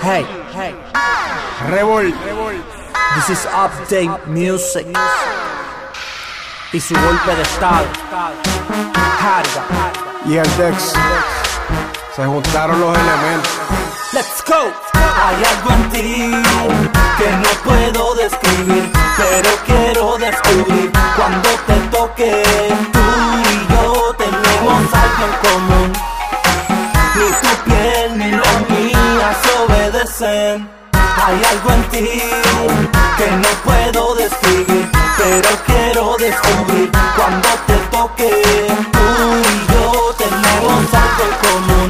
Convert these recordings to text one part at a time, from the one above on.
Hey, Revol. this is Update Music y su golpe de estado. Carga. Y el Dex. Se juntaron los elementos. Let's go. Hay algo en ti que no puedo describir, pero quiero descubrir cuando te toque. Tú y yo tenemos algo en común. Ni tu piel ni la mía se obedecen. Hay algo en ti que no puedo describir, pero quiero descubrir cuando te toque. Tú y yo tenemos algo en común.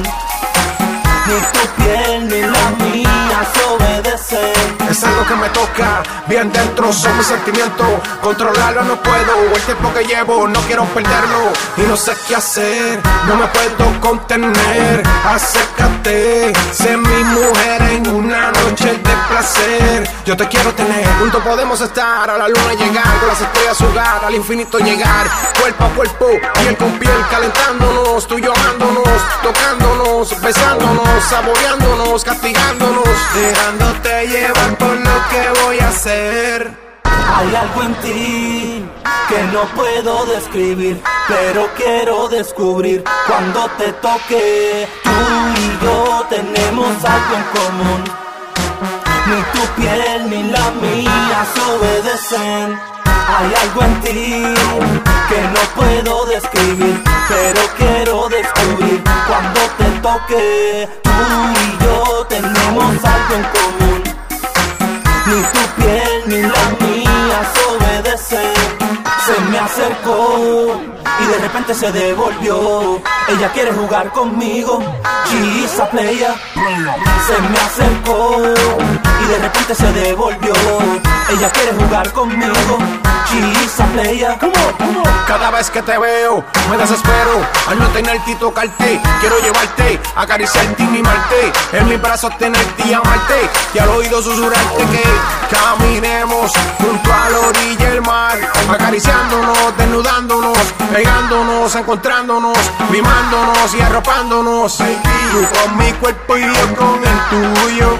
Ni tu piel ni la mía se obedecen. Es algo que me toca bien dentro, son mis sentimientos. Controlarlo no puedo, el tiempo que llevo no quiero perderlo. Y no sé qué hacer, no me puedo contener. Acércate, sé mi mujer en una noche de placer. Yo te quiero tener, juntos podemos estar, a la luna llegar, con las estrellas jugar, al infinito llegar. Cuerpo a cuerpo, piel con piel, calentándonos, tú y yo amándonos, tocándonos, besándonos, saboreándonos, castigándonos, dejándote llevar por lo que voy a hacer. Hay algo en ti que no puedo describir, pero quiero descubrir cuando te toque. Tú y yo tenemos algo en común. Ni tu piel ni la mía se obedecen. Hay algo en ti que no puedo describir, pero quiero descubrir cuando te toque. Tú y yo tenemos algo en común. Ni tu piel ni la mía se obedecen. Se me acercó y de repente se devolvió. Ella quiere jugar conmigo, she is a player. Se me acercó y de repente se devolvió. Ella quiere jugar conmigo, she is a player. Cada vez que te veo me desespero al no tenerte y tocarte. Quiero llevarte, acariciarte y mimarte, en mis brazos tenerte y amarte, y al oído susurrarte que caminemos junto a la orilla del mar, acariciándonos, desnudándonos, pegándonos, encontrándonos, mimándonos y arropándonos. Tú con mi cuerpo y yo con el tuyo.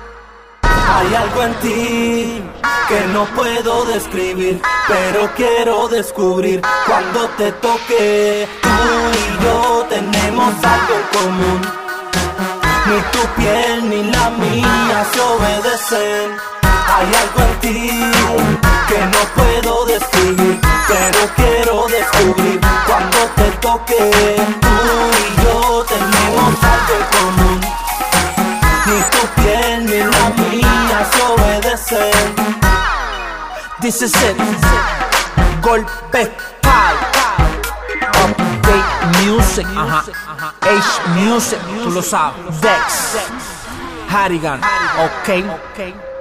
Hay algo en ti que no puedo describir, pero quiero descubrir cuando te toque. Tú y yo tenemos algo en común. Ni tu piel ni la mía se obedecen. Hay algo en ti que no puedo describir, pero quiero descubrir cuando te toque. Tú y yo tenemos algo en común. Ni tu piel ni la mía se obedecen. This is it. Golpe Pal. Update Music. H Music. Tú lo sabes. Dex. Harrigan. Ok.